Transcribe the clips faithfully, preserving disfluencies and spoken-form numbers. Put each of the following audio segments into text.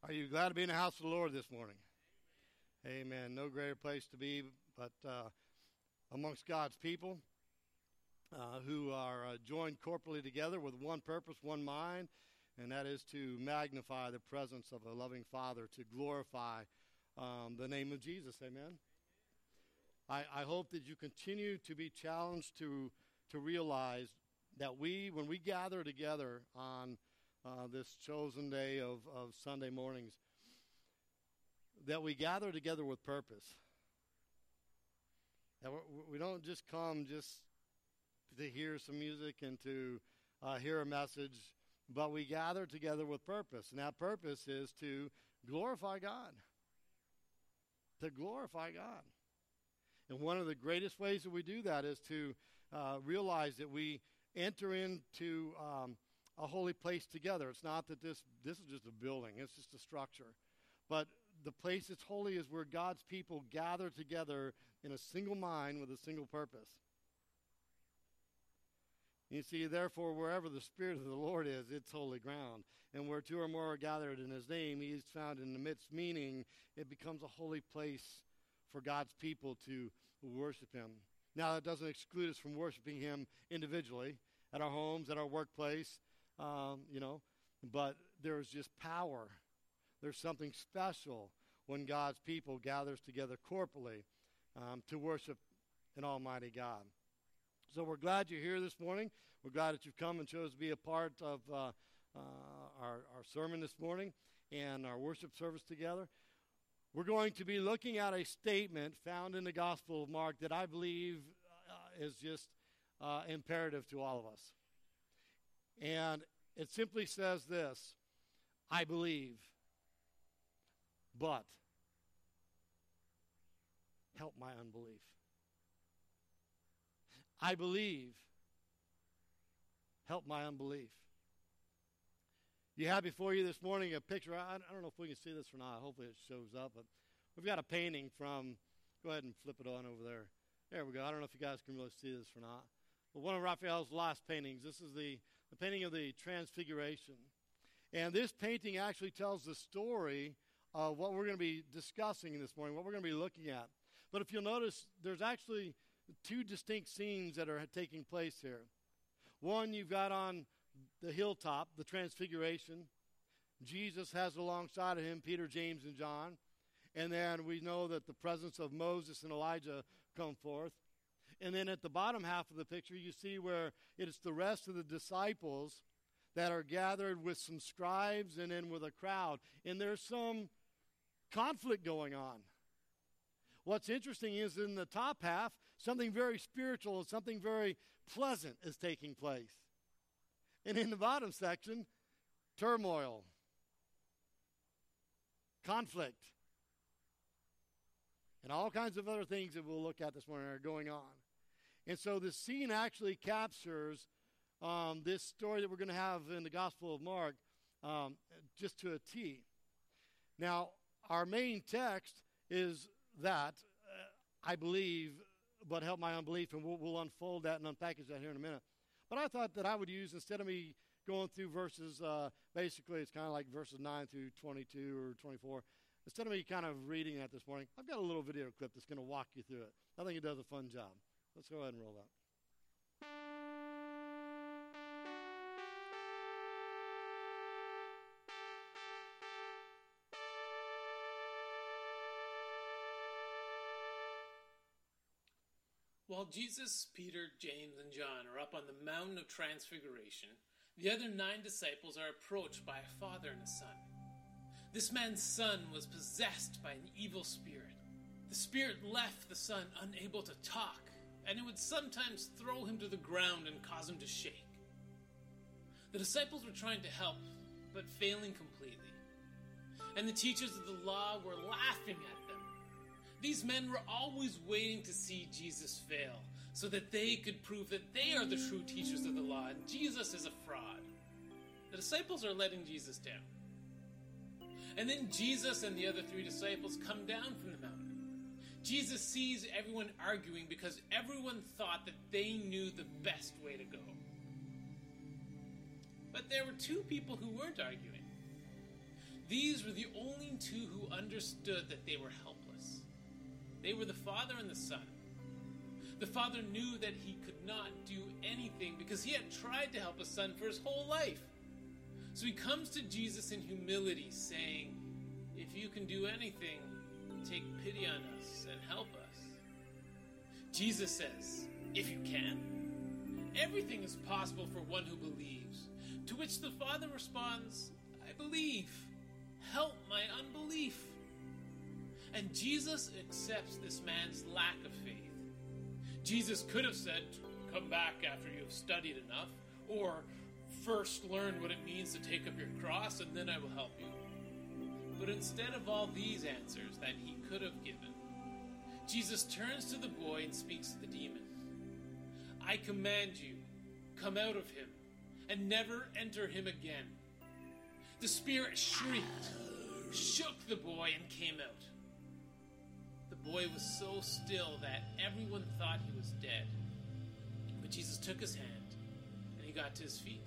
Are you glad to be in the house of the Lord this morning? Amen. No greater place to be but uh, amongst God's people uh, who are uh, joined corporately together with one purpose, one mind, and that is to magnify the presence of a loving Father, to glorify um, the name of Jesus. Amen. I, I hope that you continue to be challenged to to realize that we, when we gather together on uh, this chosen day of, of Sunday mornings, that we gather together with purpose. That we're, we don't just come just to hear some music and to uh, hear a message, but we gather together with purpose. And that purpose is to glorify God. To glorify God. And one of the greatest ways that we do that is to uh, realize that we enter into um, a holy place together. It's not that this, this is just a building. It's just a structure. But the place that's holy is where God's people gather together in a single mind with a single purpose. You see, therefore, wherever the Spirit of the Lord is, it's holy ground. And where two or more are gathered in His name, He is found in the midst, meaning it becomes a holy place for God's people to worship Him. Now, that doesn't exclude us from worshiping Him individually, at our homes, at our workplace, um, you know, but there's just power. There's something special when God's people gathers together corporately um, to worship an almighty God. So we're glad you're here this morning. We're glad that you've come and chose to be a part of uh, uh, our, our sermon this morning and our worship service together. We're going to be looking at a statement found in the Gospel of Mark that I believe uh, is just uh, imperative to all of us. And it simply says this: I believe, but help my unbelief. I believe, help my unbelief. You have before you this morning a picture. I, I don't know if we can see this or not. Hopefully it shows up. But we've got a painting from, go ahead and flip it on over there. There we go. I don't know if you guys can really see this or not. But one of Raphael's last paintings. This is the, the painting of the Transfiguration. And this painting actually tells the story of what we're going to be discussing this morning, what we're going to be looking at. But if you'll notice, there's actually two distinct scenes that are taking place here. One, you've got on the hilltop, the Transfiguration. Jesus has alongside of him Peter, James, and John. And then we know that the presence of Moses and Elijah come forth. And then at the bottom half of the picture, you see where it's the rest of the disciples that are gathered with some scribes and then with a crowd. And there's some conflict going on. What's interesting is in the top half, something very spiritual and something very pleasant is taking place. And in the bottom section, turmoil, conflict, and all kinds of other things that we'll look at this morning are going on. And so the scene actually captures um, this story that we're going to have in the Gospel of Mark um, just to a T. Now, our main text is that, uh, I believe, but help my unbelief, and we'll, we'll unfold that and unpackage that here in a minute. But I thought that I would use, instead of me going through verses, uh, basically it's kind of like verses nine through twenty-two or twenty-four, instead of me kind of reading that this morning, I've got a little video clip that's going to walk you through it. I think it does a fun job. Let's go ahead and roll that. While Jesus, Peter, James, and John are up on the mountain of Transfiguration, the other nine disciples are approached by a father and a son. This man's son was possessed by an evil spirit. The spirit left the son unable to talk, and it would sometimes throw him to the ground and cause him to shake. The disciples were trying to help, but failing completely. And the teachers of the law were laughing at them. These men were always waiting to see Jesus fail, so that they could prove that they are the true teachers of the law, and Jesus is a fraud. The disciples are letting Jesus down. And then Jesus and the other three disciples come down from the mountain. Jesus sees everyone arguing because everyone thought that they knew the best way to go. But there were two people who weren't arguing. These were the only two who understood that they were helpless. They were the Father and the Son. The Father knew that he could not do anything because he had tried to help his Son for his whole life. So he comes to Jesus in humility, saying, "If you can do anything, take pity on us and help us." Jesus says, "If you can." Everything is possible for one who believes. To which the Father responds, "I believe. Help my unbelief." And Jesus accepts this man's lack of faith. Jesus could have said, "Come back after you have studied enough," or "First learn what it means to take up your cross, and then I will help you." But instead of all these answers that he could have given, Jesus turns to the boy and speaks to the demon. "I command you, come out of him, and never enter him again." The spirit shrieked, shook the boy, and came out. The boy was so still that everyone thought he was dead. But Jesus took his hand, and he got to his feet.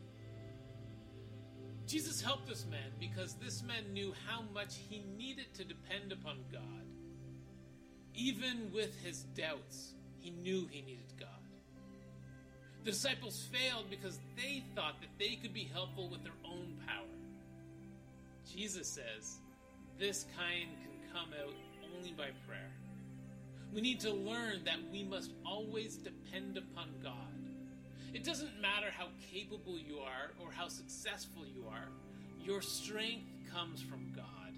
Jesus helped this man because this man knew how much he needed to depend upon God. Even with his doubts, he knew he needed God. The disciples failed because they thought that they could be helpful with their own power. Jesus says, this kind can come out only by prayer. We need to learn that we must always depend upon God. It doesn't matter how capable you are or how successful you are, your strength comes from God.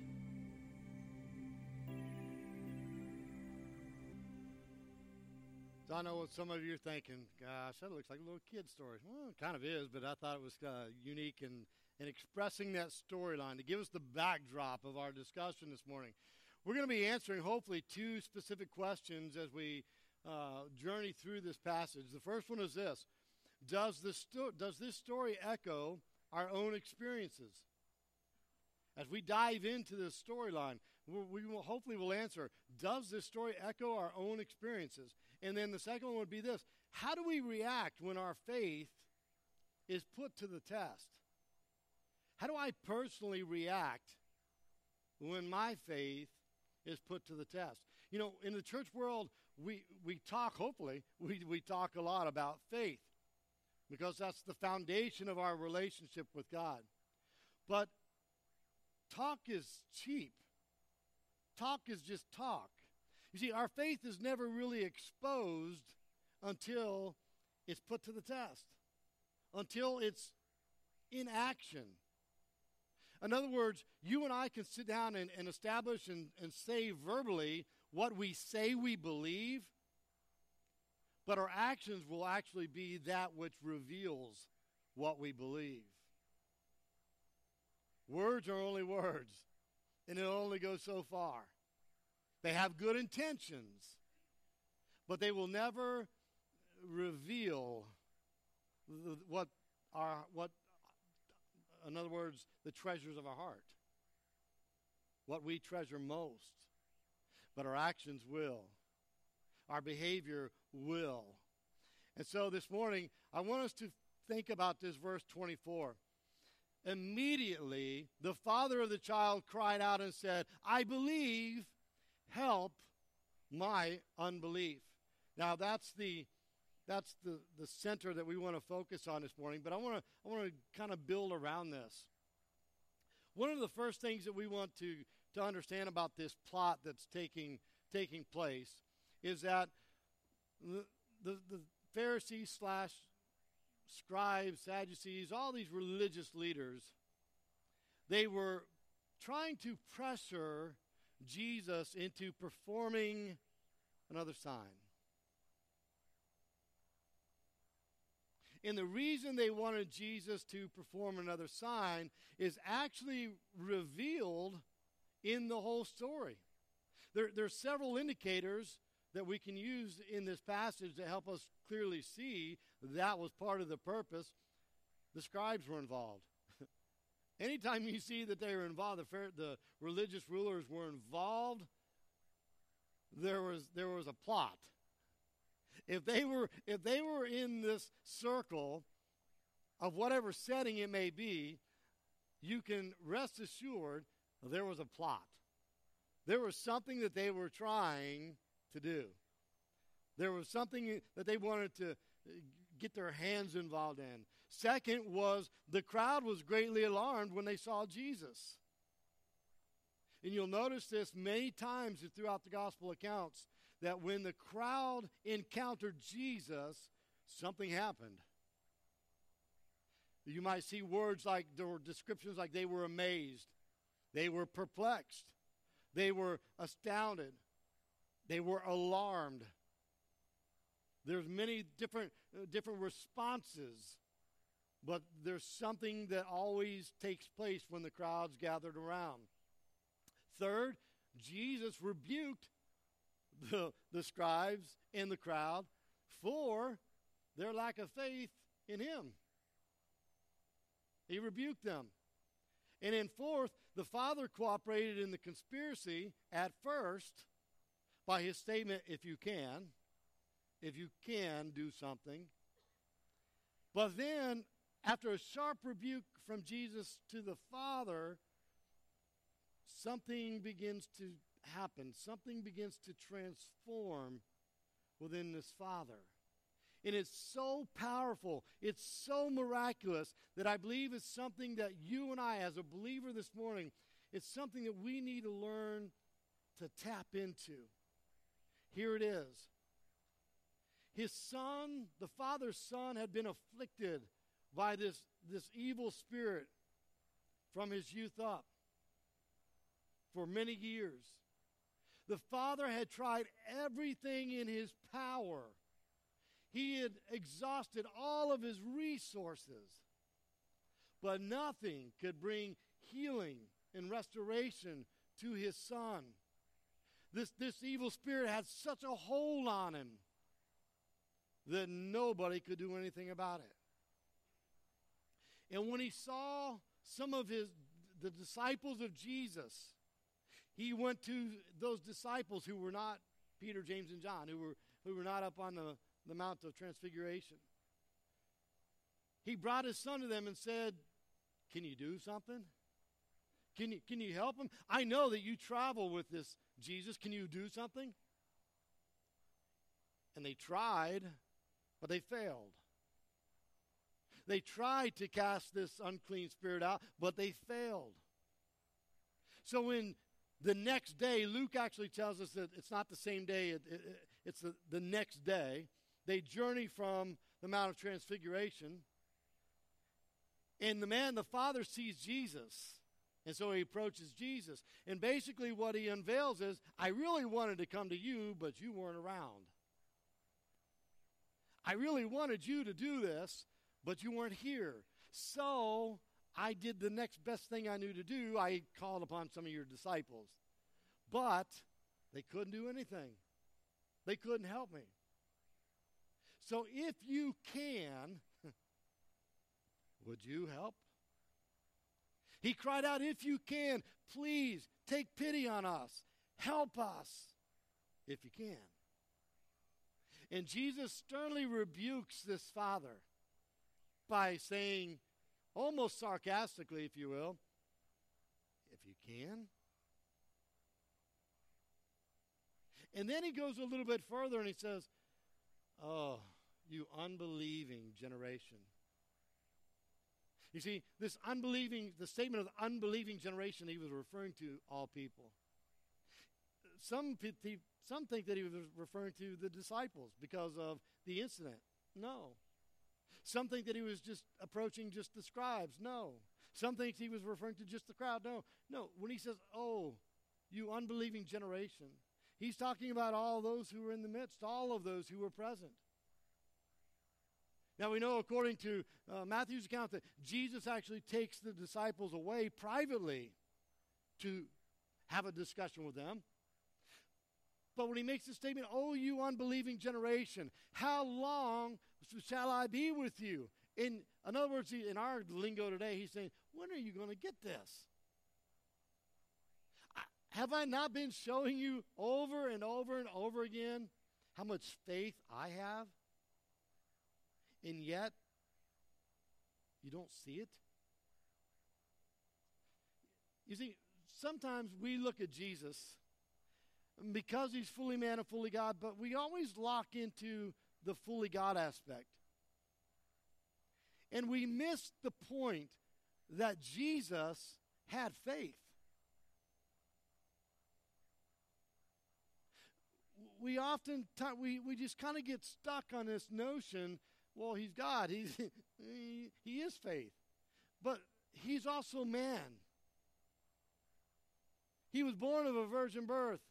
So I know what some of you are thinking. Gosh, that looks like a little kid story. Well, it kind of is, but I thought it was uh, unique in, in expressing that storyline to give us the backdrop of our discussion this morning. We're going to be answering, hopefully, two specific questions as we uh, journey through this passage. The first one is this. Does this, sto- does this story echo our own experiences? As we dive into this storyline, we will hopefully will answer, does this story echo our own experiences? And then the second one would be this. How do we react when our faith is put to the test? How do I personally react when my faith is put to the test? You know, in the church world, we, we talk, hopefully, we, we talk a lot about faith because that's the foundation of our relationship with God. But talk is cheap. Talk is just talk. You see, our faith is never really exposed until it's put to the test, until it's in action. In other words, you and I can sit down and, and establish and, and say verbally what we say we believe, but our actions will actually be that which reveals what we believe. Words are only words, and it'll only go so far. They have good intentions, but they will never reveal the, what our what. In other words, the treasures of our heart, what we treasure most. But our actions will. Our behavior will. And so this morning, I want us to think about this verse twenty-four. Immediately, the father of the child cried out and said, "I believe, help my unbelief." Now, that's the That's the, the center that we want to focus on this morning, but I want to I want to kind of build around this. One of the first things that we want to, to understand about this plot that's taking taking place is that the, the, the Pharisees slash scribes, Sadducees, all these religious leaders, they were trying to pressure Jesus into performing another sign. And the reason they wanted Jesus to perform another sign is actually revealed in the whole story. There, there are several indicators that we can use in this passage to help us clearly see that was part of the purpose. The scribes were involved. Anytime you see that they were involved, the, the religious rulers were involved, there was there was a plot. If they were if they were in this circle of whatever setting it may be, you can rest assured there was a plot. There was something that they were trying to do. There was something that they wanted to get their hands involved in. Second was the crowd was greatly alarmed when they saw Jesus. And you'll notice this many times throughout the gospel accounts, that when the crowd encountered Jesus, something happened. You might see words like, there were descriptions like they were amazed, they were perplexed, they were astounded, they were alarmed. There's many different uh, different responses, but there's something that always takes place when the crowd's gathered around. Third, Jesus rebuked the, the scribes and the crowd for their lack of faith in him. He rebuked them. And then fourth, the Father cooperated in the conspiracy at first by his statement, if you can, if you can do something. But then, after a sharp rebuke from Jesus to the Father, something begins to happen. Something begins to transform within this Father. And it's so powerful, it's so miraculous, that I believe it's something that you and I, as a believer this morning, it's something that we need to learn to tap into. Here it is. His son, the Father's son, had been afflicted by this, this evil spirit from his youth up for many years. The Father had tried everything in his power. He had exhausted all of his resources, but nothing could bring healing and restoration to his son. This, this evil spirit had such a hold on him that nobody could do anything about it. And when he saw some of his the disciples of Jesus, he went to those disciples who were not Peter, James, and John, who were who were not up on the, the Mount of Transfiguration. He brought his son to them and said, "Can you do something? Can you, can you help him? I know that you travel with this Jesus. Can you do something?" And they tried, but they failed. They tried to cast this unclean spirit out, but they failed. So in the next day, Luke actually tells us that it's not the same day, it, it, it's the, the next day. They journey from the Mount of Transfiguration, and the man, the Father, sees Jesus. And so he approaches Jesus. And basically what he unveils is, I really wanted to come to you, but you weren't around. I really wanted you to do this, but you weren't here. So I did the next best thing I knew to do. I called upon some of your disciples. But they couldn't do anything. They couldn't help me. So if you can, would you help? He cried out, "If you can, please take pity on us. Help us if you can." And Jesus sternly rebukes this father by saying, almost sarcastically, if you will, "If you can." And then he goes a little bit further and he says, "Oh, you unbelieving generation." You see, this unbelieving, the statement of the unbelieving generation, he was referring to all people. Some, some think that he was referring to the disciples because of the incident. No. Some think that he was just approaching just the scribes. No. Some think he was referring to just the crowd. No. No. When he says, "Oh, you unbelieving generation," he's talking about all those who were in the midst, all of those who were present. Now we know, according to uh, Matthew's account, that Jesus actually takes the disciples away privately to have a discussion with them. But when he makes the statement, "Oh, you unbelieving generation, how long shall I be with you?" In, in other words, in our lingo today, he's saying, when are you going to get this? I, have I not been showing you over and over and over again how much faith I have? And yet, you don't see it? You see, sometimes we look at Jesus because he's fully man and fully God, but we always lock into the fully God aspect. And we miss the point that Jesus had faith. We often, t- we, we just kind of get stuck on this notion, well, he's God. He's, he, he is faith. But he's also man. He was born of a virgin birth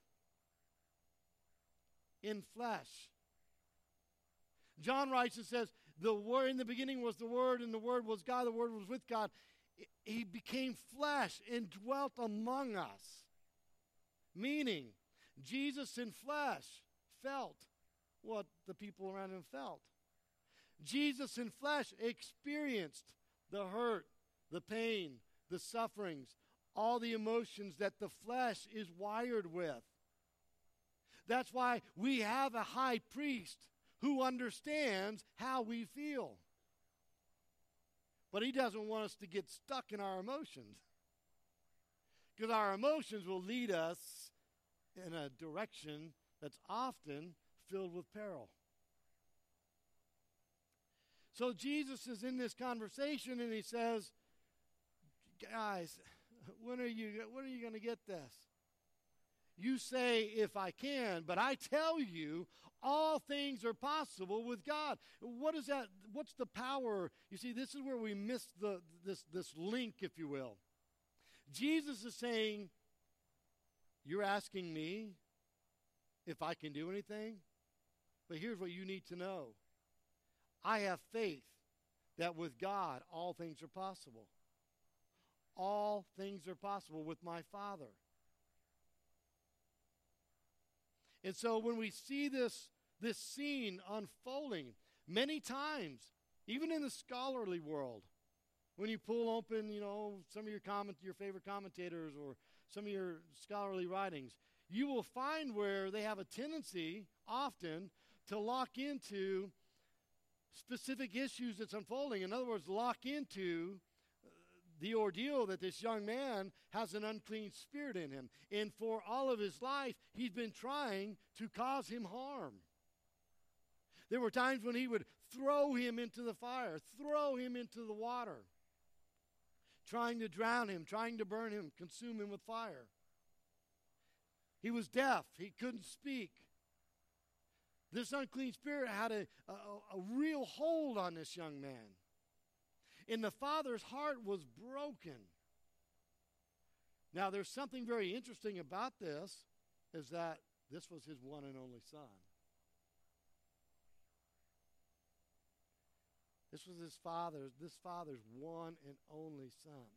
in flesh. John writes and says, the word in the beginning was the Word, and the Word was God, the Word was with God. He became flesh and dwelt among us. Meaning, Jesus in flesh felt what the people around him felt. Jesus in flesh experienced the hurt, the pain, the sufferings, all the emotions that the flesh is wired with. That's why we have a high priest who understands how we feel. But he doesn't want us to get stuck in our emotions, because our emotions will lead us in a direction that's often filled with peril. So Jesus is in this conversation and he says, guys, when are you when are you going to get this? You say, if I can, but I tell you, all things are possible with God. What is that? What's the power? You see, this is where we miss the this this link, if you will. Jesus is saying, you're asking me if I can do anything? But here's what you need to know. I have faith that with God, all things are possible. All things are possible with my Father. And so when we see this, this scene unfolding, many times, even in the scholarly world, when you pull open, you know, some of your comment, your favorite commentators or some of your scholarly writings, you will find where they have a tendency, often, to lock into specific issues that's unfolding. In other words, lock into the ordeal that this young man has an unclean spirit in him. And for all of his life, he's been trying to cause him harm. There were times when he would throw him into the fire, throw him into the water, trying to drown him, trying to burn him, consume him with fire. He was deaf. He couldn't speak. This unclean spirit had a, a, a real hold on this young man. And the father's heart was broken. Now, there's something very interesting about this, is that this was his one and only son. This was his father's, this father's one and only son.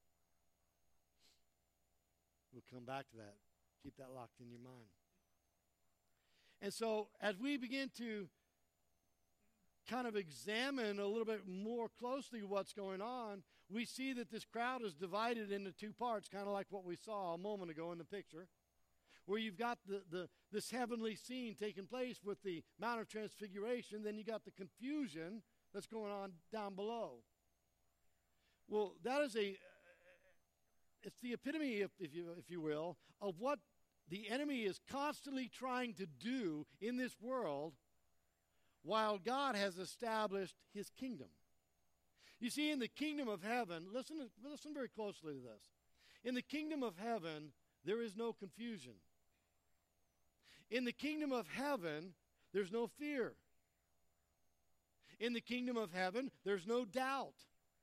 We'll come back to that. Keep that locked in your mind. And so, as we begin to kind of examine a little bit more closely what's going on, we see that this crowd is divided into two parts, kind of like what we saw a moment ago in the picture, where you've got the, the this heavenly scene taking place with the Mount of Transfiguration, then you got the confusion that's going on down below. Well, that is a, it's the epitome, if, if you if you will, of what the enemy is constantly trying to do in this world, while God has established his kingdom. You see, in the kingdom of heaven, listen, listen very closely to this. In the kingdom of heaven, there is no confusion. In the kingdom of heaven, there's no fear. In the kingdom of heaven, there's no doubt.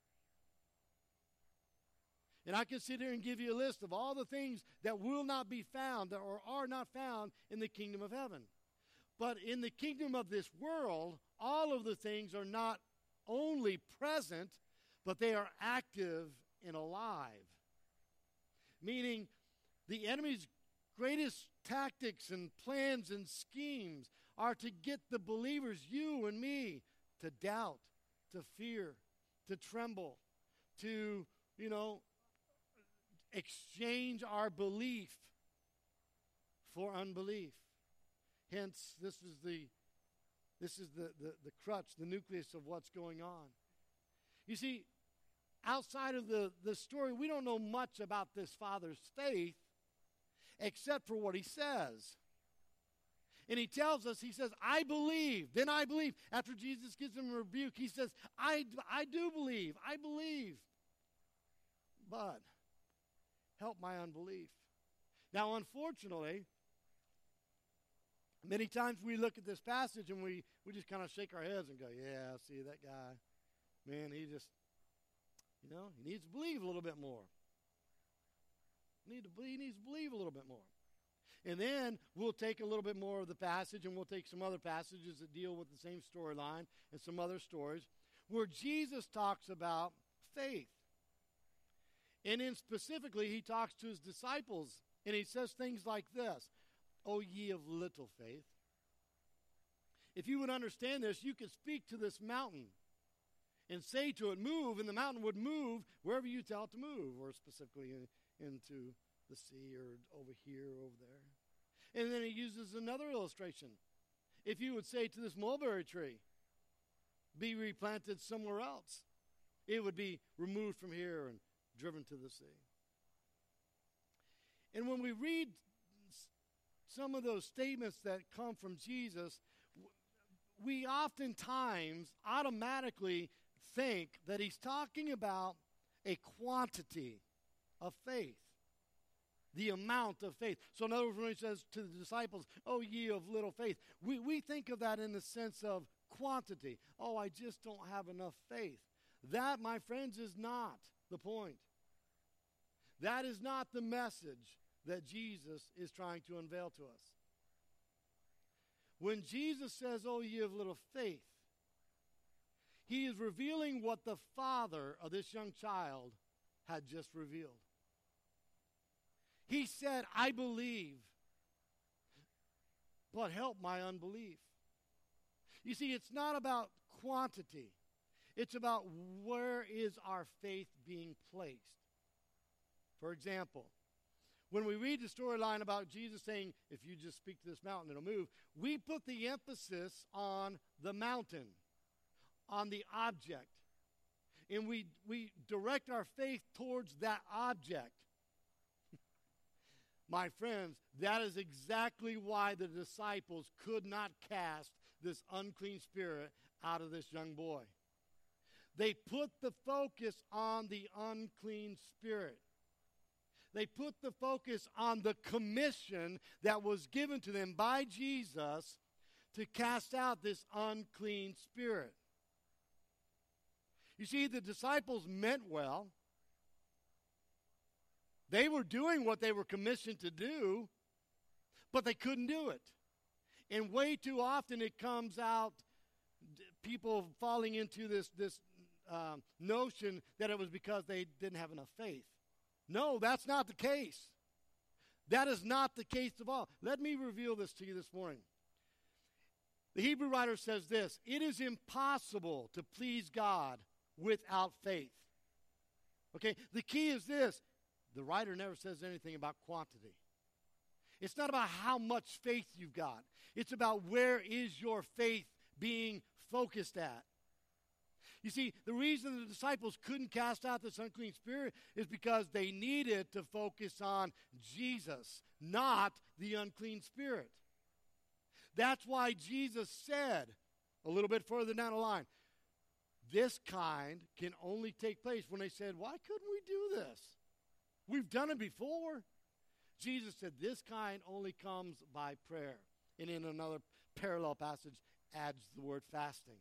And I can sit here and give you a list of all the things that will not be found or are not found in the kingdom of heaven. But in the kingdom of this world, all of the things are not only present, but they are active and alive. Meaning, the enemy's greatest tactics and plans and schemes are to get the believers, you and me, to doubt, to fear, to tremble, to, you know, exchange our belief for unbelief. Hence, this is the this is the, the, the crutch, the nucleus of what's going on. You see, outside of the, the story, we don't know much about this father's faith except for what he says. And he tells us, he says, I believe. Then I believe. After Jesus gives him a rebuke, he says, I, I do believe. I believe. But help my unbelief. Now, unfortunately, many times we look at this passage and we, we just kind of shake our heads and go, yeah, see that guy. Man, he just, you know, he needs to believe a little bit more. Need to believe, he needs to believe a little bit more. And then we'll take a little bit more of the passage and we'll take some other passages that deal with the same storyline and some other stories where Jesus talks about faith. And then specifically, he talks to his disciples and he says things like this, O ye of little faith. If you would understand this, you could speak to this mountain and say to it, move, and the mountain would move wherever you tell it to move, or specifically in, into the sea or over here or over there. And then he uses another illustration. If you would say to this mulberry tree, be replanted somewhere else, it would be removed from here and driven to the sea. And when we read some of those statements that come from Jesus, we oftentimes automatically think that he's talking about a quantity of faith, the amount of faith. So in other words, when he says to the disciples, oh, ye of little faith, we, we think of that in the sense of quantity. Oh, I just don't have enough faith. That, my friends, is not the point. That is not the message that Jesus is trying to unveil to us. When Jesus says, oh, ye of little faith, he is revealing what the father of this young child had just revealed. He said, I believe, but help my unbelief. You see, it's not about quantity. It's about where is our faith being placed. For example, when we read the storyline about Jesus saying, if you just speak to this mountain, it'll move, we put the emphasis on the mountain, on the object. And we, we direct our faith towards that object. My friends, that is exactly why the disciples could not cast this unclean spirit out of this young boy. They put the focus on the unclean spirit. They put the focus on the commission that was given to them by Jesus to cast out this unclean spirit. You see, the disciples meant well. They were doing what they were commissioned to do, but they couldn't do it. And way too often it comes out, people falling into this, this um, notion that it was because they didn't have enough faith. No, that's not the case. That is not the case at all. Let me reveal this to you this morning. The Hebrew writer says this, it is impossible to please God without faith. Okay, the key is this. The writer never says anything about quantity. It's not about how much faith you've got. It's about where is your faith being focused at. You see, the reason the disciples couldn't cast out this unclean spirit is because they needed to focus on Jesus, not the unclean spirit. That's why Jesus said, a little bit further down the line, this kind can only take place when they said, why couldn't we do this? We've done it before. Jesus said, this kind only comes by prayer. And in another parallel passage, adds the word fasting.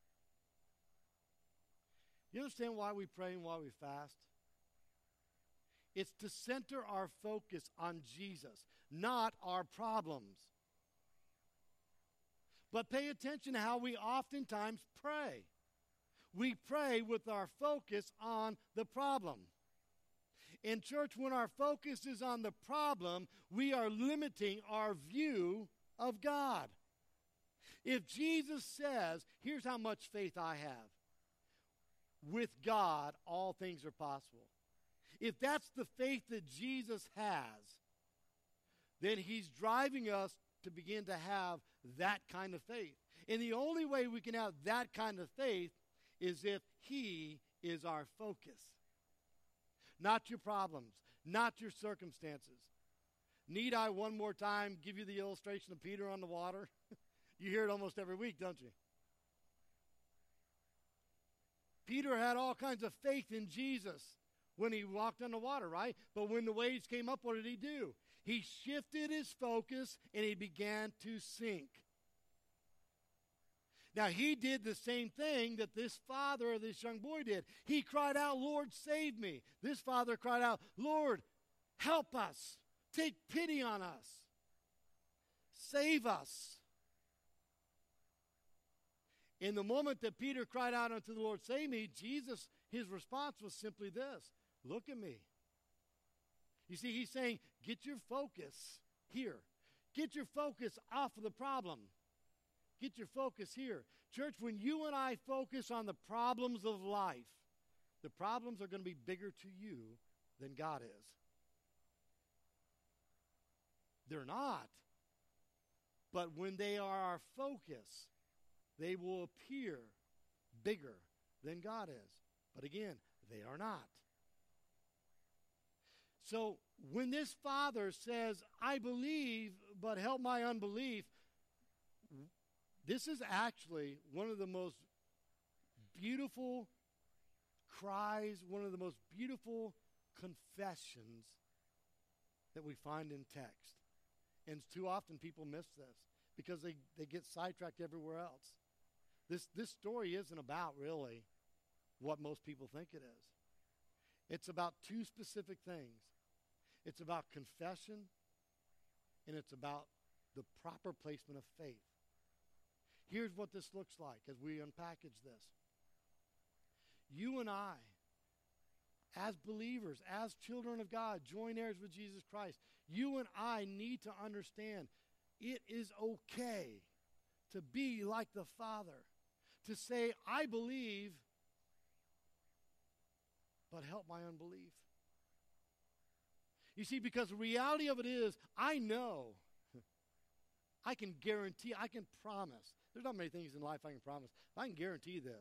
You understand why we pray and why we fast? It's to center our focus on Jesus, not our problems. But pay attention to how we oftentimes pray. We pray with our focus on the problem. In church, when our focus is on the problem, we are limiting our view of God. If Jesus says, here's how much faith I have. With God, all things are possible. If that's the faith that Jesus has, then he's driving us to begin to have that kind of faith. And the only way we can have that kind of faith is if he is our focus. Not your problems, not your circumstances. Need I one more time give you the illustration of Peter on the water? You hear it almost every week, don't you? Peter had all kinds of faith in Jesus when he walked on the water, right? But when the waves came up, what did he do? He shifted his focus and he began to sink. Now, he did the same thing that this father of this young boy did. He cried out, Lord, save me. This father cried out, Lord, help us. Take pity on us. Save us. In the moment that Peter cried out unto the Lord, save me, Jesus, his response was simply this: look at me. You see, he's saying, get your focus here. Get your focus off of the problem. Get your focus here. Church, when you and I focus on the problems of life, the problems are going to be bigger to you than God is. They're not. But when they are our focus, they will appear bigger than God is. But again, they are not. So when this father says, I believe, but help my unbelief, this is actually one of the most beautiful cries, one of the most beautiful confessions that we find in text. And too often people miss this because they, they get sidetracked everywhere else. This, this story isn't about really what most people think it is. It's about two specific things. It's about confession, and it's about the proper placement of faith. Here's what this looks like as we unpackage this. You and I, as believers, as children of God, joint heirs with Jesus Christ, you and I need to understand it is okay to be like the Father, to say, I believe, but help my unbelief. You see, because the reality of it is, I know, I can guarantee, I can promise. There's not many things in life I can promise. But I can guarantee this.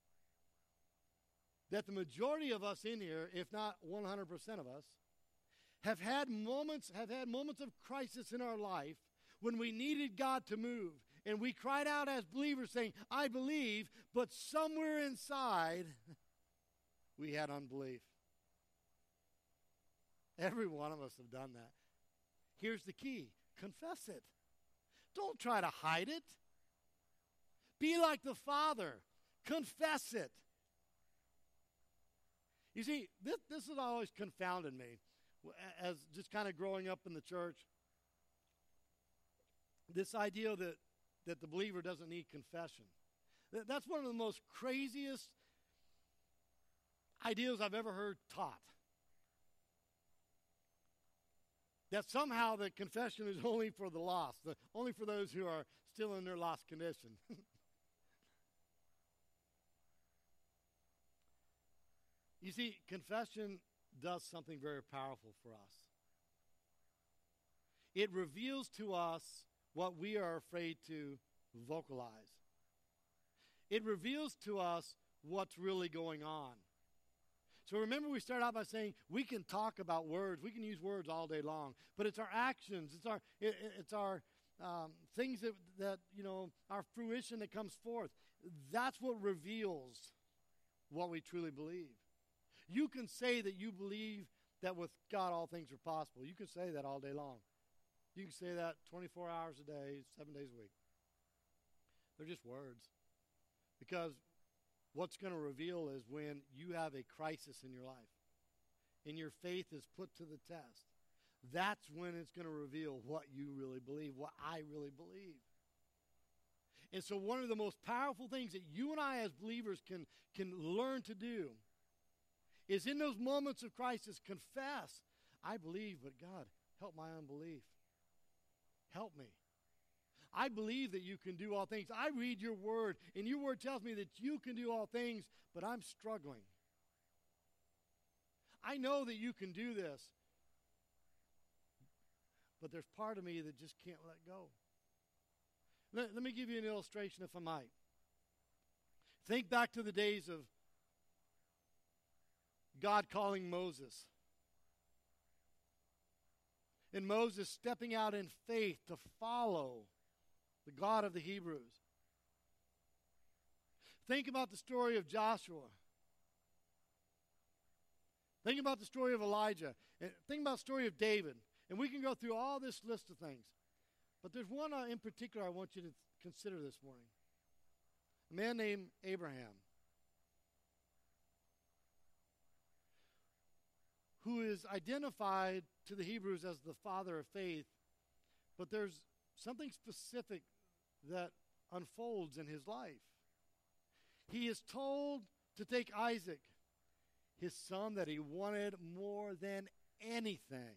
That the majority of us in here, if not one hundred percent of us, have had moments, have had moments of crisis in our life when we needed God to move. And we cried out as believers saying, I believe, but somewhere inside, we had unbelief. Every one of us have done that. Here's the key. Confess it. Don't try to hide it. Be like the Father. Confess it. You see, this, this has always confounded me as just kind of growing up in the church. This idea that, that the believer doesn't need confession. That, that's one of the most craziest ideas I've ever heard taught. That somehow the confession is only for the lost, the, only for those who are still in their lost condition. You see, confession does something very powerful for us. It reveals to us what we are afraid to vocalize. It reveals to us what's really going on. So remember, we started out by saying we can talk about words. We can use words all day long. But it's our actions. It's our it, it's our um, things that, that, you know, our fruition that comes forth. That's what reveals what we truly believe. You can say that you believe that with God all things are possible. You can say that all day long. You can say that twenty-four hours a day, seven days a week. They're just words. Because what's going to reveal is when you have a crisis in your life and your faith is put to the test. That's when it's going to reveal what you really believe, what I really believe. And so one of the most powerful things that you and I as believers can, can learn to do is in those moments of crisis, confess, I believe, but God, help my unbelief. Help me. I believe that you can do all things. I read your word, and your word tells me that you can do all things, but I'm struggling. I know that you can do this, but there's part of me that just can't let go. Let, let me give you an illustration, if I might. Think back to the days of God calling Moses. And Moses stepping out in faith to follow the God of the Hebrews. Think about the story of Joshua. Think about the story of Elijah. And think about the story of David. And we can go through all this list of things. But there's one uh, in particular I want you to consider this morning. A man named Abraham, who is identified to the Hebrews as the father of faith, but there's something specific that unfolds in his life. He is told to take Isaac, his son that he wanted more than anything,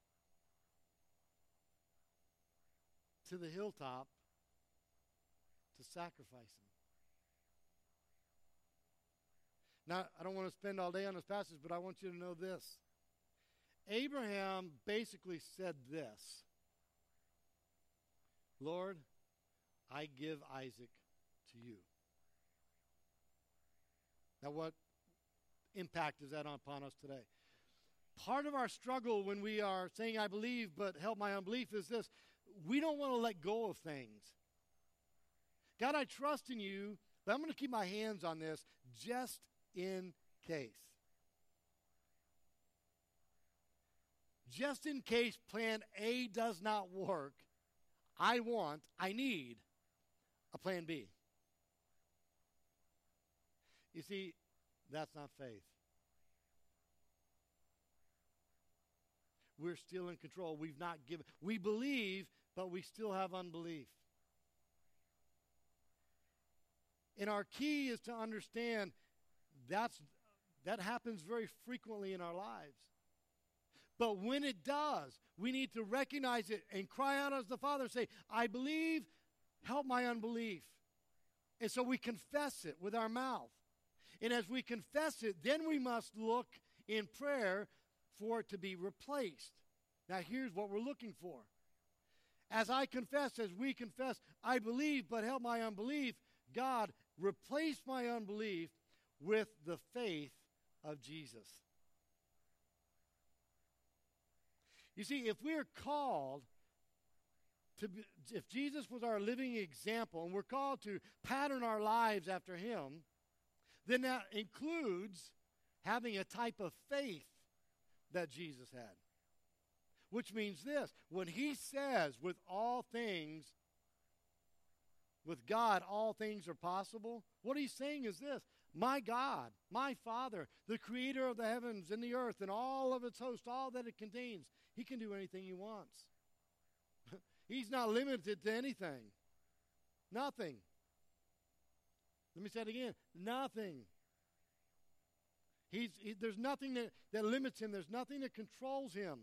to the hilltop to sacrifice him. Now, I don't want to spend all day on this passage, but I want you to know this. Abraham basically said this: Lord, I give Isaac to you. Now, what impact is that upon us today? Part of our struggle when we are saying, I believe, but help my unbelief, is this: we don't want to let go of things. God, I trust in you, but I'm going to keep my hands on this just in case. Just in case plan A does not work, I want, I need a plan B. You see, that's not faith. We're still in control. We've not given. We believe, but we still have unbelief. And our key is to understand that's, that happens very frequently in our lives. But when it does, we need to recognize it and cry out as the Father, say, I believe, help my unbelief. And so we confess it with our mouth. And as we confess it, then we must look in prayer for it to be replaced. Now here's what we're looking for. As I confess, as we confess, I believe, but help my unbelief, God, replace my unbelief with the faith of Jesus. You see, if we're called to be, if Jesus was our living example and we're called to pattern our lives after him, then that includes having a type of faith that Jesus had. Which means this: when he says with all things, with God all things are possible, what he's saying is this: my God, my Father, the creator of the heavens and the earth and all of its host, all that it contains, he can do anything he wants. He's not limited to anything. Nothing. Let me say it again. Nothing. He's, he, there's nothing that, that limits him. There's nothing that controls him.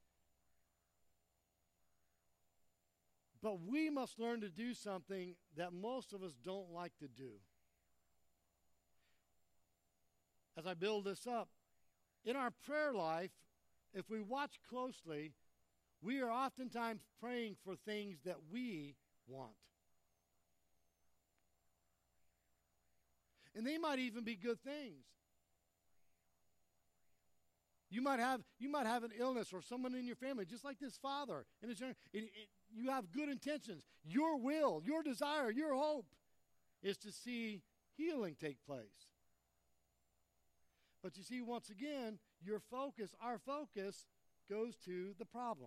But we must learn to do something that most of us don't like to do. As I build this up, in our prayer life, if we watch closely, we are oftentimes praying for things that we want. And they might even be good things. You might have you might have an illness or someone in your family, just like this father. And it's, it, it, you have good intentions. Your will, your desire, your hope is to see healing take place. But you see, once again, your focus, our focus, goes to the problem.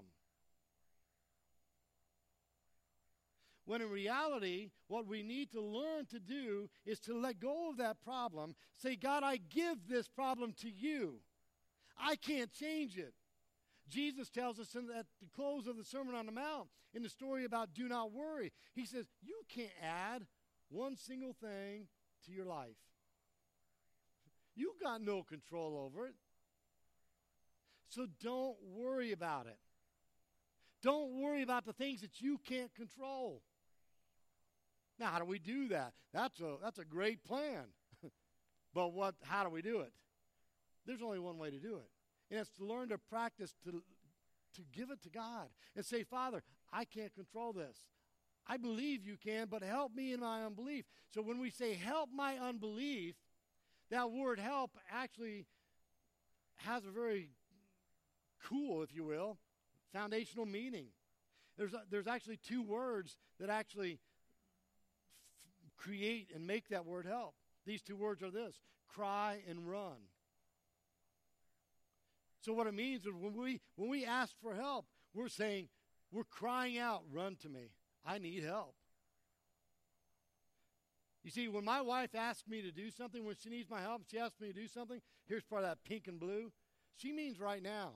When in reality, what we need to learn to do is to let go of that problem. Say, God, I give this problem to you. I can't change it. Jesus tells us in, at the close of the Sermon on the Mount, in the story about do not worry, he says, you can't add one single thing to your life. You got no control over it. So don't worry about it. Don't worry about the things that you can't control. Now, how do we do that? That's a, that's a great plan. But what? How do we do it? There's only one way to do it. And it's to learn to practice to, to give it to God and say, Father, I can't control this. I believe you can, but help me in my unbelief. So when we say help my unbelief, that word help actually has a very cool, if you will, foundational meaning. There's a, there's actually two words that actually f- create and make that word help. These two words are this: cry and run. So what it means is when we when we ask for help, we're saying, we're crying out, run to me. I need help. You see, when my wife asks me to do something, when she needs my help, she asks me to do something, here's part of that pink and blue. She means right now.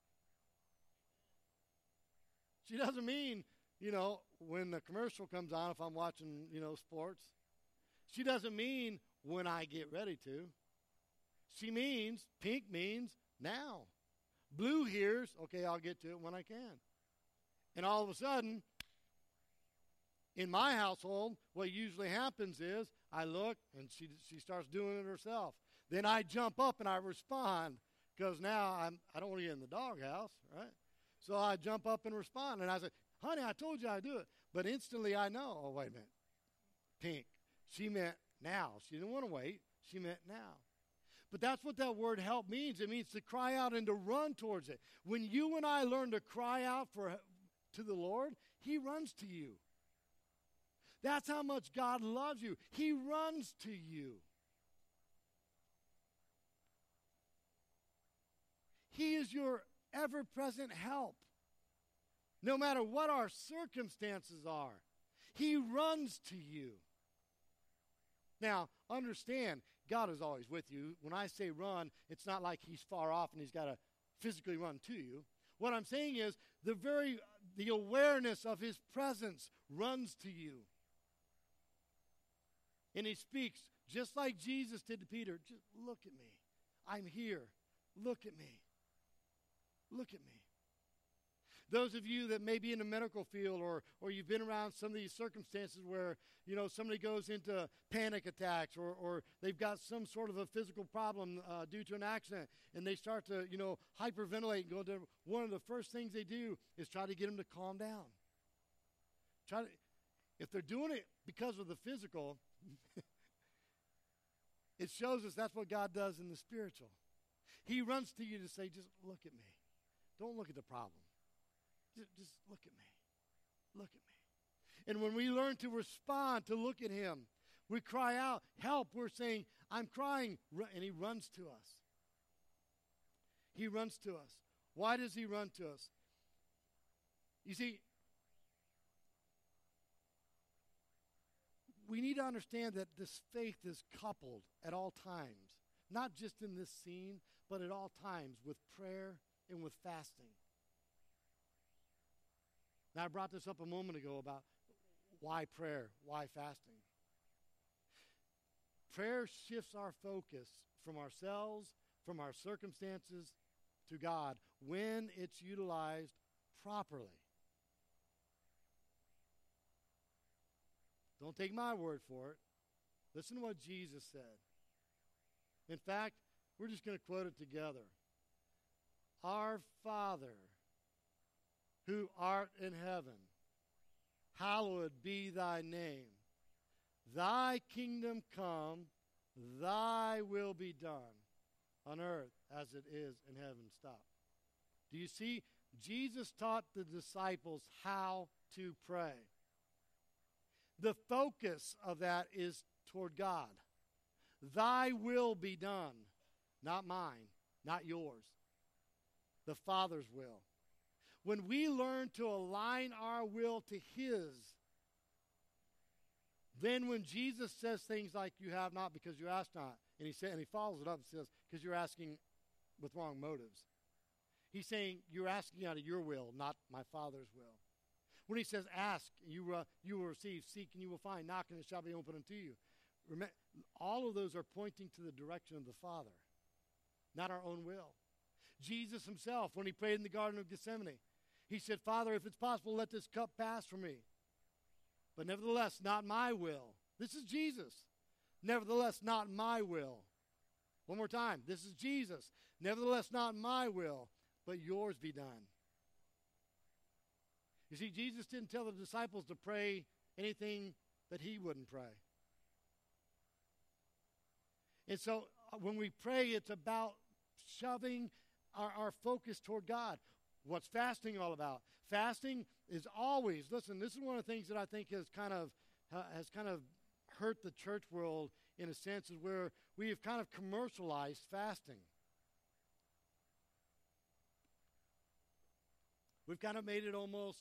She doesn't mean, you know, when the commercial comes on, if I'm watching, you know, sports. She doesn't mean when I get ready to. She means, pink means now. Blue hears, okay, I'll get to it when I can. And all of a sudden, in my household, what usually happens is I look and she she starts doing it herself. Then I jump up and I respond because now I'm I don't want to get in the doghouse, right? So I jump up and respond, and I say, "Honey, I told you I'd do it." But instantly I know, oh wait a minute, pink. She meant now. She didn't want to wait. She meant now. But that's what that word help means. It means to cry out and to run towards it. When you and I learn to cry out for to the Lord, He runs to you. That's how much God loves you. He runs to you. He is your ever-present help. No matter what our circumstances are, He runs to you. Now, understand, God is always with you. When I say run, it's not like He's far off and He's got to physically run to you. What I'm saying is the very the awareness of His presence runs to you. And He speaks just like Jesus did to Peter. Just look at me. I'm here. Look at me. Look at me. Those of you that may be in the medical field or or you've been around some of these circumstances where, you know, somebody goes into panic attacks or, or they've got some sort of a physical problem uh, due to an accident and they start to, you know, hyperventilate and go to, one of the first things they do is try to get them to calm down. Try to, if they're doing it because of the physical, it shows us that's what God does in the spiritual. He runs to you to say, just look at me. Don't look at the problem. Just, just look at me. Look at me. And when we learn to respond, to look at Him, we cry out, help. We're saying, I'm crying. And He runs to us. He runs to us. Why does He run to us? You see, we need to understand that this faith is coupled at all times, not just in this scene, but at all times with prayer and with fasting. Now, I brought this up a moment ago about why prayer, why fasting. Prayer shifts our focus from ourselves, from our circumstances, to God when it's utilized properly. Don't take my word for it. Listen to what Jesus said. In fact, we're just going to quote it together. Our Father, who art in heaven, hallowed be thy name. Thy kingdom come, thy will be done on earth as it is in heaven. Stop. Do you see? Jesus taught the disciples how to pray. The focus of that is toward God. Thy will be done, not mine, not yours. The Father's will. When we learn to align our will to His, then when Jesus says things like, you have not because you ask not, and he, say, and he follows it up and says, because you're asking with wrong motives. He's saying, you're asking out of your will, not my Father's will. When he says, ask, you, uh, you will receive, seek, and you will find, knock, and it shall be opened unto you. Remember, all of those are pointing to the direction of the Father, not our own will. Jesus himself, when he prayed in the Garden of Gethsemane, he said, Father, if it's possible, let this cup pass from me. But nevertheless, not my will. This is Jesus. Nevertheless, not my will. One more time. This is Jesus. Nevertheless, not my will, but yours be done. You see, Jesus didn't tell the disciples to pray anything that he wouldn't pray. And so uh, when we pray, it's about shoving our, our focus toward God. What's fasting all about? Fasting is always, listen, this is one of the things that I think has kind of uh, has kind of hurt the church world in a sense, is where we have kind of commercialized fasting. We've kind of made it almost,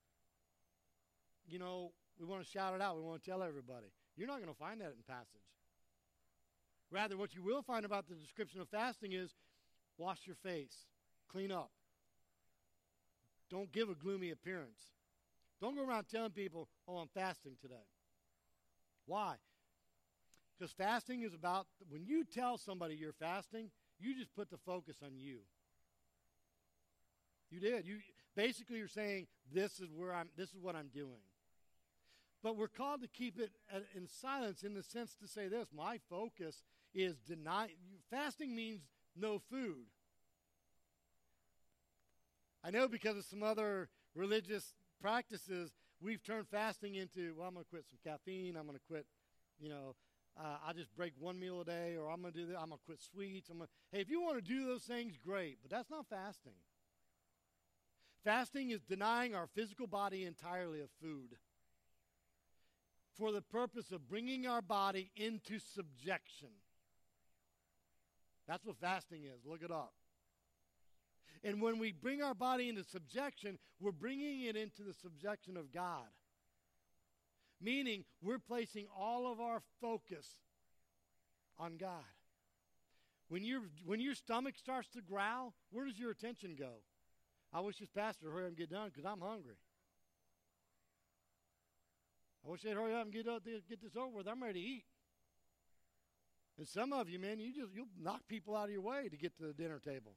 you know, we want to shout it out. We want to tell everybody. You're not going to find that in passage. Rather, what you will find about the description of fasting is wash your face, clean up. Don't give a gloomy appearance. Don't go around telling people, oh, I'm fasting today. Why? Because fasting is about, when you tell somebody you're fasting, you just put the focus on you. You did. You basically you're saying, this is where I'm, this is what I'm doing. But we're called to keep it at, in silence in the sense to say this, my focus is deny. Fasting means no food. I know because of some other religious practices, we've turned fasting into, well, I'm going to quit some caffeine. I'm going to quit, you know, uh, I just break one meal a day, or I'm going to do that. I'm going to quit sweets. I'm gonna, hey, if you want to do those things, great, but that's not fasting. Fasting is denying our physical body entirely of food for the purpose of bringing our body into subjection. That's what fasting is. Look it up. And when we bring our body into subjection, we're bringing it into the subjection of God. Meaning, we're placing all of our focus on God. When, you when your stomach starts to growl, where does your attention go? I wish this pastor would hurry up and get done because I'm hungry. I wish they'd hurry up and get, up, get this over with. I'm ready to eat. And some of you, man, you just, you'll knock people out of your way to get to the dinner table.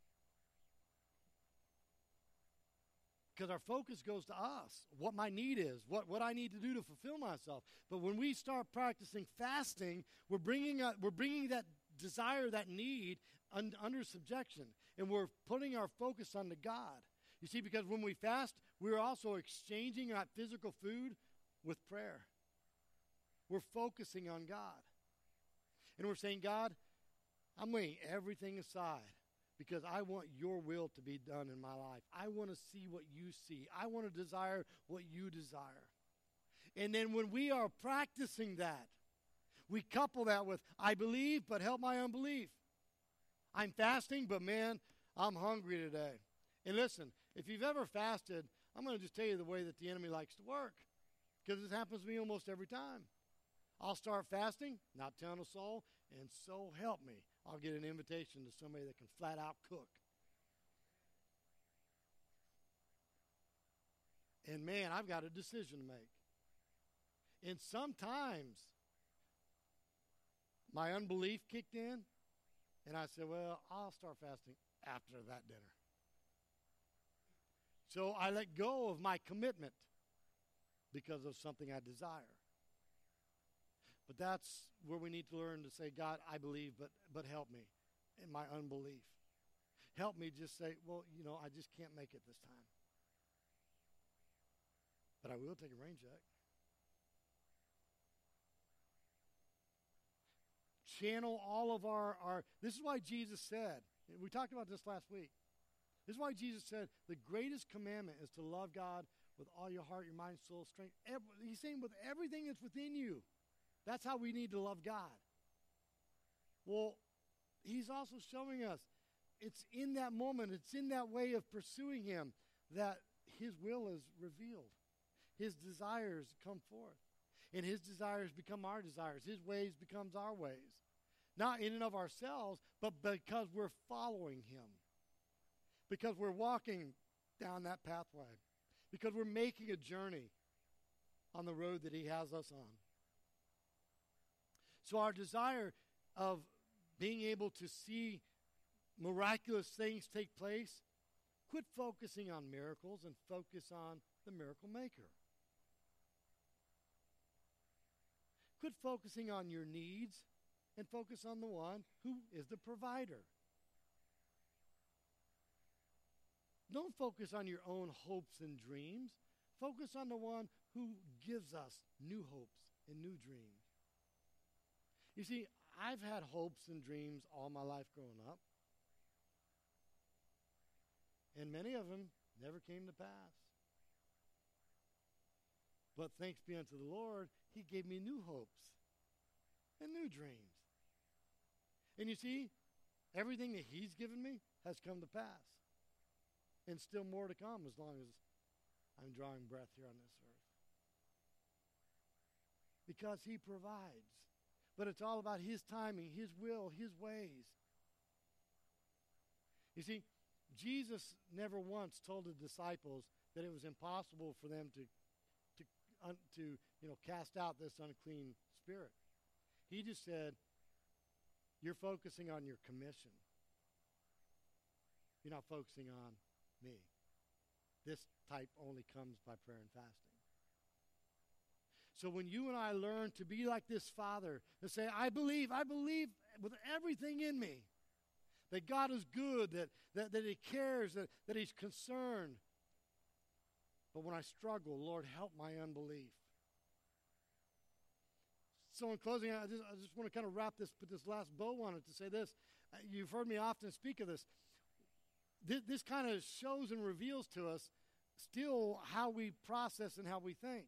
Because our focus goes to us, what my need is, what, what I need to do to fulfill myself. But when we start practicing fasting, we're bringing, a, we're bringing that desire, that need un, under subjection. And we're putting our focus on the God. You see, because when we fast, we're also exchanging that physical food with prayer. We're focusing on God. And we're saying, God, I'm laying everything aside because I want your will to be done in my life. I want to see what you see. I want to desire what you desire. And then when we are practicing that, we couple that with, I believe, but help my unbelief. I'm fasting, but man, I'm hungry today. And listen, if you've ever fasted, I'm going to just tell you the way that the enemy likes to work. Because this happens to me almost every time. I'll start fasting, not telling a soul, and so help me, I'll get an invitation to somebody that can flat out cook. And man, I've got a decision to make. And sometimes my unbelief kicked in, and I said, well, I'll start fasting after that dinner. So I let go of my commitment because of something I desire. But that's where we need to learn to say, God, I believe, but but help me in my unbelief. Help me just say, well, you know, I just can't make it this time. But I will take a rain check. Channel all of our, our, this is why Jesus said, we talked about this last week. This is why Jesus said the greatest commandment is to love God with all your heart, your mind, soul, strength. Every, he's saying with everything that's within you. That's how we need to love God. Well, he's also showing us it's in that moment, it's in that way of pursuing him that his will is revealed. His desires come forth. And his desires become our desires. His ways becomes our ways. Not in and of ourselves, but because we're following him. Because we're walking down that pathway. Because we're making a journey on the road that he has us on. So our desire of being able to see miraculous things take place, quit focusing on miracles and focus on the miracle maker. Quit focusing on your needs and focus on the one who is the provider. Don't focus on your own hopes and dreams. Focus on the one who gives us new hopes and new dreams. You see, I've had hopes and dreams all my life growing up. And many of them never came to pass. But thanks be unto the Lord, he gave me new hopes and new dreams. And you see, everything that he's given me has come to pass. And still more to come as long as I'm drawing breath here on this earth. Because he provides. But it's all about his timing, his will, his ways. You see, Jesus never once told the disciples that it was impossible for them to, to, un, to you know, cast out this unclean spirit. He just said, you're focusing on your commission. You're not focusing on me. This type only comes by prayer and fasting. So when you and I learn to be like this Father and say, I believe, I believe with everything in me that God is good, that, that, that he cares, that, that he's concerned. But when I struggle, Lord, help my unbelief. So in closing, I just, I just want to kind of wrap this, put this last bow on it to say this. Uh, you've heard me often speak of this. This, this kind of shows and reveals to us still how we process and how we think.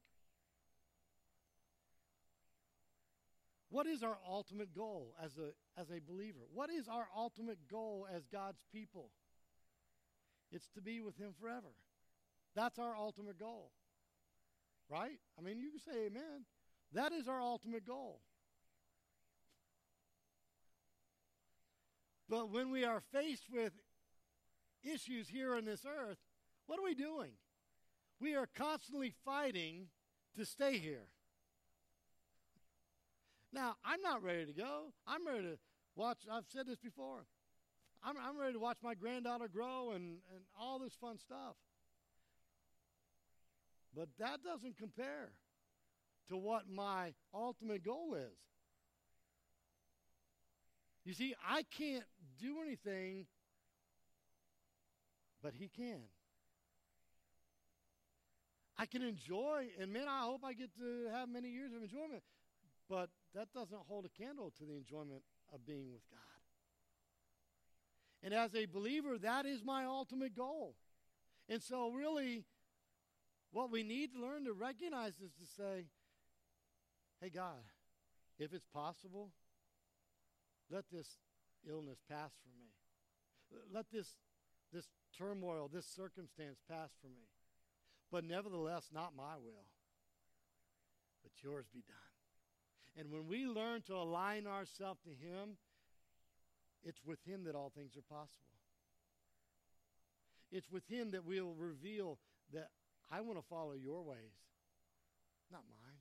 What is our ultimate goal as a, as a believer? What is our ultimate goal as God's people? It's to be with him forever. That's our ultimate goal. Right? I mean, you can say amen. That is our ultimate goal. But when we are faced with issues here on this earth, what are we doing? We are constantly fighting to stay here. Now, I'm not ready to go. I'm ready to watch. I've said this before. I'm, I'm ready to watch my granddaughter grow and, and all this fun stuff. But that doesn't compare to what my ultimate goal is. You see, I can't do anything, but he can. I can enjoy, and man, I hope I get to have many years of enjoyment. But that doesn't hold a candle to the enjoyment of being with God. And as a believer, that is my ultimate goal. And so really, what we need to learn to recognize is to say, hey, God, if it's possible, let this illness pass from me. Let this, this turmoil, this circumstance pass from me. But nevertheless, not my will, but yours be done. And when we learn to align ourselves to him, it's with him that all things are possible. It's with him that we'll reveal that I want to follow your ways, not mine.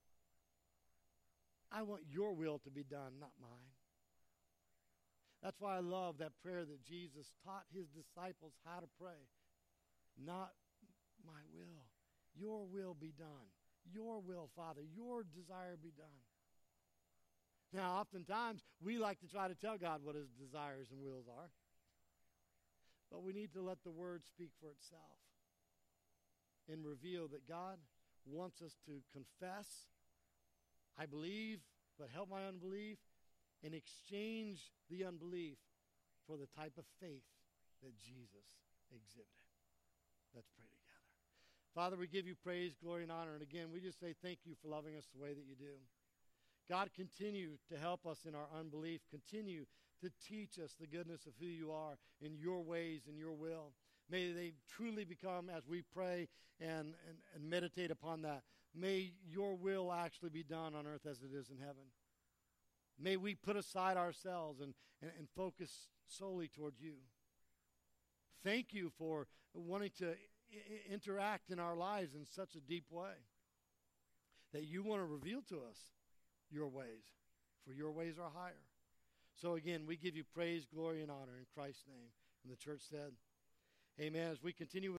I want your will to be done, not mine. That's why I love that prayer that Jesus taught his disciples how to pray. Not my will. Your will be done. Your will, Father. Your desire be done. Now, oftentimes, we like to try to tell God what his desires and wills are. But we need to let the word speak for itself and reveal that God wants us to confess, I believe, but help my unbelief, and exchange the unbelief for the type of faith that Jesus exhibited. Let's pray together. Father, we give you praise, glory, and honor. And again, we just say thank you for loving us the way that you do. God, continue to help us in our unbelief. Continue to teach us the goodness of who you are in your ways and your will. May they truly become, as we pray and, and, and meditate upon that, may your will actually be done on earth as it is in heaven. May we put aside ourselves and, and, and focus solely toward you. Thank you for wanting to I- interact in our lives in such a deep way that you want to reveal to us your ways, for your ways are higher. So again, we give you praise, glory, and honor in Christ's name. And the church said, amen. As we continue with